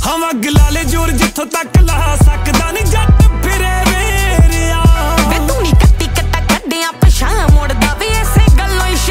ਹਵਾ ਗਲਾਲੇ ਜੋਰ ਜਿੱਥੋਂ ਤੱਕ ਲਾ ਸਕਦਾ ਨਹੀਂ ਜੱਟ ਫਿਰੇ ਵੇਰਿਆ ਵੇ ਤੂੰ ਨੀ ਕੱਟੀ ਕੱਟਾ ਕੱਢਿਆ ਪਛਾਂ ਮੁੜਦਾ ਵੀ ਇਸੇ ਗੱਲੋਂ ਹੀ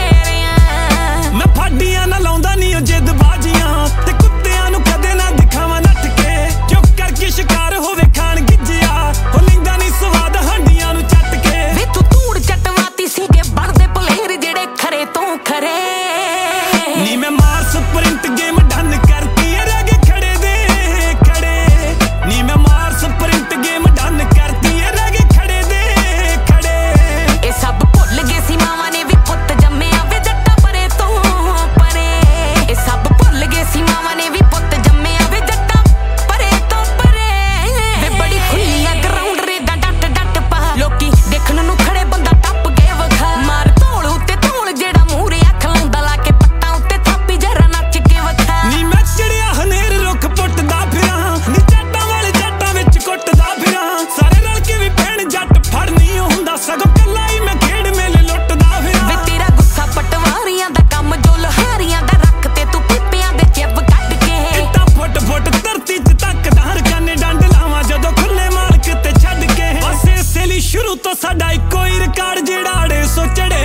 ਸ਼ੇਰਿਆ ਮੈਂ ਫਾਡੀਆਂ ਨਾ ਲਾਉਂਦਾ ਨਹੀਂ ਉਹ ਜਿੱਦ ਬਾਜੀਆਂ ਤੇ ਕੁੱਤਿਆਂ ਨੂੰ ਕਦੇ ਨਾ ਦਿਖਾਵਾਂ ਨੱਠ ਕੇ ਚੁੱਪ ਕਰਕੇ ਸ਼ਿਕਾਰ ਹੋਵੇ ਖਾਣ ਗਿੱਜਿਆ ਉਹ ਲੈਂਦਾ ਨਹੀਂ ਸਵਾਦ ਹਾਂਡੀਆਂ ਨੂੰ ਚੱਟ ਕੇ ਵੇ ਤੂੰ ਧੂੜ ਚਟਵਾਤੀ ਸੀਗੇ ਬਣਦੇ ਪਲੇਰ ਜਿਹੜੇ ਖਰੇ ਤੋਂ ਖਰੇ ਨੀ ਮੈਂ ਮਾਰ ਸਪ੍ਰਿੰਟ ਗੇਮ ਡਨ ਕਰਤੀ ਰਹਿ ਗਏ ਖੜੇ ਦੇ ਖੜੇ ਨੀ ਮੈਂ ਮਾਰ ਸਪ੍ਰਿੰਟ ਗੇਮ ਡਨ ਕਰਤੀ ਰਹਿ ਗਏ ਖੜੇ ਦੇ ਖੜੇ ਇਹ ਸਭ ਭੁੱਲ ਗਏ ਸੀ ਮਾਵਾਂ ਨੇ ਵੀ ਪੁੱਤ ਜੰਮਿਆ ਵੇ ਜੱਟਾਂ ਪਰੇ ਤੋਂ ਪਰੇ ਇਹ ਸਭ ਭੁੱਲ ਗਏ ਸੀ ਮਾਵਾਂ ਨੇ ਵੀ ਪੁੱਤ ਜੰਮਿਆ ਵੇ ਜੱਟਾਂ ਪਰੇ ਤੋਂ ਪਰੇ ਵੇ ਬੜੀ ਖੁੱਲੀਆਂ ਗਰਾਊਂਡ ਰੇਡਾਂ ਡੱਟ ਡੱਟ ਪਾ ਲੋਕੀ ਦੇਖਣ ਨੂੰ ਖੜੇ ਬੰਦਾ ਟੱਪ ਕੇ ਵਖਾ ਮਾਰ ਧੌਲ ਉੱਤੇ ਧੌਲ ਜਿਹੜਾ ਮੂਹਰੇ ਅੱਖ ਲਾਉਂਦਾ ਲਾ ਕੇ ਪੱਟਾਂ ਉੱਤੇ ਥਾਪੀ ਜਰਾ ਨੱਚ ਕੇ ਵਖਾ ਨੀ ਮੈਂ ਚੜਿਆ ਹਨੇਰ ਰੁੱਖ ਪੁੱਟਦਾ ਫਿਰਾਂ ਨੀ ਜੱਟਾਂ ਵਾਲੇ ਜੱਟਾਂ ਵਿੱਚ ਕੁੱਟਦਾ ਫਿਰਾਂ ਸਾਰੇ ਰਲ ਕੇ ਵੀ ਭੈਣ ਜੱਟ ਫੜ ਨਹੀਂ ਹੁੰਦਾ ਸਗੋਂ ਕੱਲਾ ਹੀ ਮੈਂ ਖੇਡ ਮੇਲੇ ਲੁੱਟਦਾ ਵੇ ਫਿਰਾਂ ਤੇਰਾ ਗੁੱਸਾ ਪਟਵਾਰੀਆਂ ਦਾ ਕੰਮ ਜੋ ਲਹਾਰੀਆਂ ਦਾ ਰੱਖ ਤੇ ਤੂੰ ਪੀਪਿਆਂ ਦੇ ਚਿੱਬ ਕੱਢ ਕੇ ਇੱਟਾਂ ਫੁੱਟ ਫੁੱਟ ਧਰਤੀ 'ਚ ਤੱਕਦਾ ਰਕਾਨੇ ਡੰਡ ਲਾਵਾਂ ਜਦੋਂ ਖੁੱਲੇ ਮਾਲਕ ਤੇ ਛੱਡ ਕੇ ਬਸ ਇਸੇ ਲਈ ਸ਼ੁਰੂ ਤੋਂ ਸਾਡਾ ਇੱਕੋ ਹੀ ਰਿਕਾਰਡ ਜਿਹੜਾ ਅੜੇ ਸੋ ਚੜੇ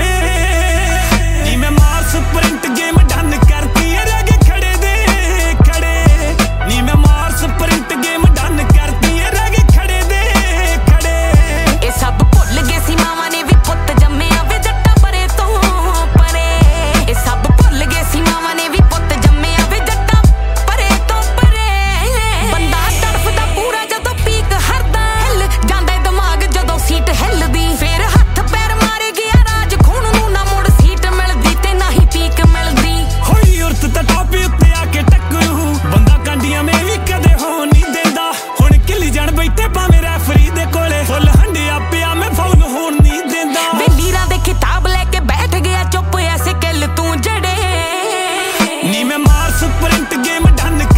ਨੀ ਮੈਂ ਮਾਰ ਸਪ੍ਰਿੰਟ ਗੇਮ ਡਨ ਕਰਤੀ ਰਹਿ ਗਏ ਖੜੇ ਦੇ ਖੜੇ ਨੀ ਮੈਂ ਮਾਰ ਸਪ੍ਰਿੰਟ ਗੇਮ ਡਨ ਕਰਤੀ ਰਹਿ ਗਏ ਖੜੇ ਦੇ ਖੜੇ ਇਹ ਸਭ ਭੁੱਲ ਗਏ ਸੀ ਮਾਵਾਂ ਨੇ ਵੀ ਪੁੱਤ ਜੰਮਿਆ ਵੇ ਜੱਟਾਂ ਪਰੇ ਤੋਂ ਪਰੇ ਇਹ ਸਭ ਭੁੱਲ ਗਏ ਸੀ ਮਾਵਾਂ ਨੇ ਵੀ ਪੁੱਤ ਜੰਮਿਆ ਵੇ ਜੱਟਾਂ ਪਰੇ ਤੋਂ ਪਰੇ ਬੰਦਾ ਤੜਫਦਾ ਪੂਰਾ ਜਦੋਂ ਪੀਕ ਹਰਦਾ ਹਿੱਲ ਜਾਂਦਾ ਦਿਮਾਗ ਜਦੋਂ ਸੀਟ ਹਿੱਲਦੀ ਫੇਰ ਹੱਥ ਪੈਰ ਮਾਰੇ ਗਿਆ ਰਾਜ ਖੂਨ ਨੂੰ ਨਾ ਮੁੜ ਸੀਟ ਮਿਲਦੀ ਤੇ ਨਾ ਹੀ ਪੀਕ ਮਿਲਦੀ ਹੋਈ ਉਰਤ ਤਾਂ ਟਾਪੀ ਉੱਤੇ ਆ ਕੇ ਟੱਕਰੂ ਬੰਦਾ ਕਾਂਡੀਆਂ ਮੈਂ ਵੀ ਕਦੇ ਹੋ ਨਹੀਂ ਦਿੰਦਾ ਹੁਣ ਕਿੱਲੀ ਜਾਣ ਬੈਠੇ ਭਾਵੇਂ ਰੈਫਰੀ ਦੇ ਕੋਲੇ ਫੁੱਲ ਹੰਡਿਆ ਪਿਆ ਮੈਂ ਫਾਉਲ ਹੋਣ ਨਹੀਂ ਦਿੰਦਾ ਵੇ ਲੀਰਾਂ ਦੇ ਖਿਤਾਬ ਲੈ ਕੇ ਬੈਠ ਗਿਆ ਚੁੱਪ ਐਸੇ ਕਿੱਲ ਤੂੰ ਜੜੇ ਨੀ ਮੈਂ ਮਾਰ ਸਪ੍ਰਿੰਟ ਗੇਮ ਡਨ